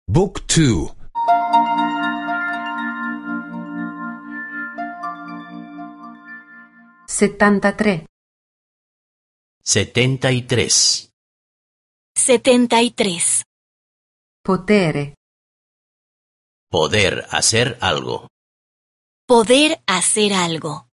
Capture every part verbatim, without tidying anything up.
Book two. settantatré. setenta y tres. setenta y tres. Potere. Poder hacer algo. Poder hacer algo.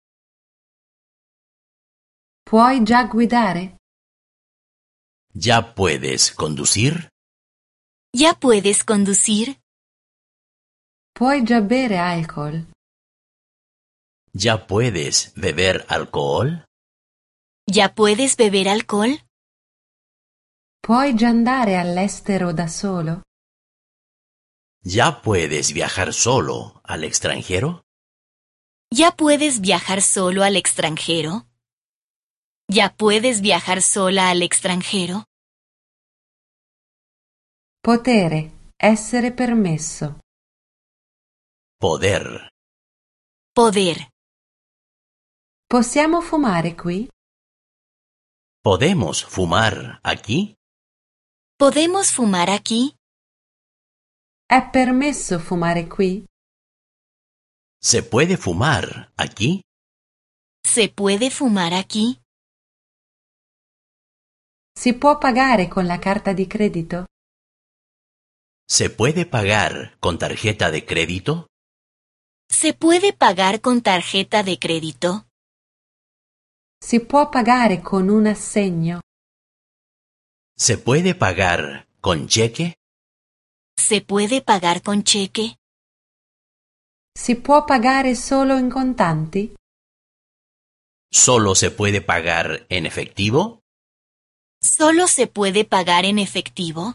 Puoi già guidare? ¿Ya puedes conducir? ¿Ya puedes conducir? Puoi già bere alcol? ¿Ya puedes beber alcohol? ¿Ya puedes beber alcohol? Puoi già andare all'estero da solo? ¿Ya puedes viajar solo al extranjero? ¿Ya puedes viajar solo al extranjero? ¿Ya puedes viajar sola al extranjero? Potere. Essere permesso. Poder. Poder. Possiamo fumare qui? ¿Podemos fumar aquí? ¿Podemos fumar aquí? È permesso fumare qui? ¿Se puede fumar aquí? ¿Se puede fumar aquí? Si può pagare con la carta di credito? ¿Se puede pagar con tarjeta de crédito? ¿Se puede pagar con tarjeta de crédito? Si può pagare con un assegno? ¿Se puede pagar con cheque? ¿Se puede pagar con cheque? Si può pagare solo in contanti? ¿Solo se puede pagar en efectivo? ¿Solo se puede pagar en efectivo?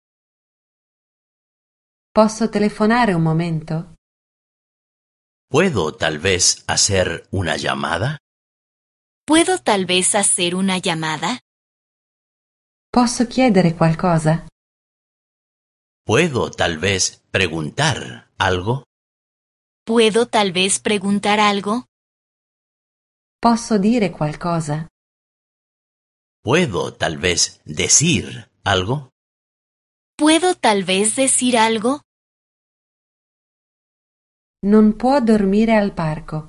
Posso telefonare un momento? ¿Puedo tal vez hacer una llamada? ¿Puedo tal vez hacer una llamada? Posso chiedere qualcosa? ¿Puedo tal vez preguntar algo? ¿Puedo tal vez preguntar algo? Posso dire qualcosa? ¿Puedo tal vez decir algo? ¿Puedo tal vez decir algo? Non può dormire al parco.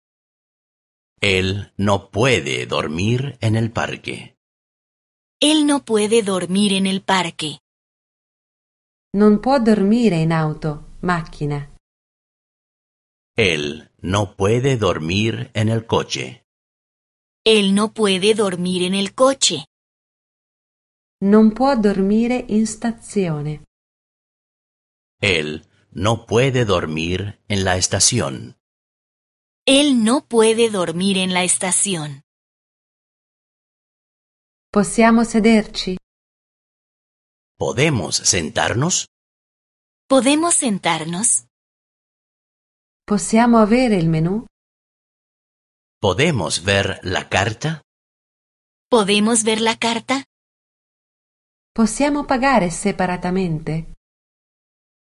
Él no puede dormir en el parque. Él no puede dormir en el parque. Non può dormire in auto, macchina. Él no puede dormir en el coche. Él no puede dormir en el coche. Non può dormire in stazione. Él no puede dormir en la estación. Él no puede dormir en la estación. Possiamo sederci? ¿Podemos sentarnos? ¿Podemos sentarnos? Possiamo avere il menù? ¿Podemos ver la carta? ¿Podemos ver la carta? Possiamo pagare separatamente?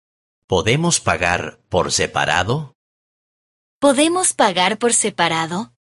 ¿Podemos pagar por separado? ¿Podemos pagar por separado?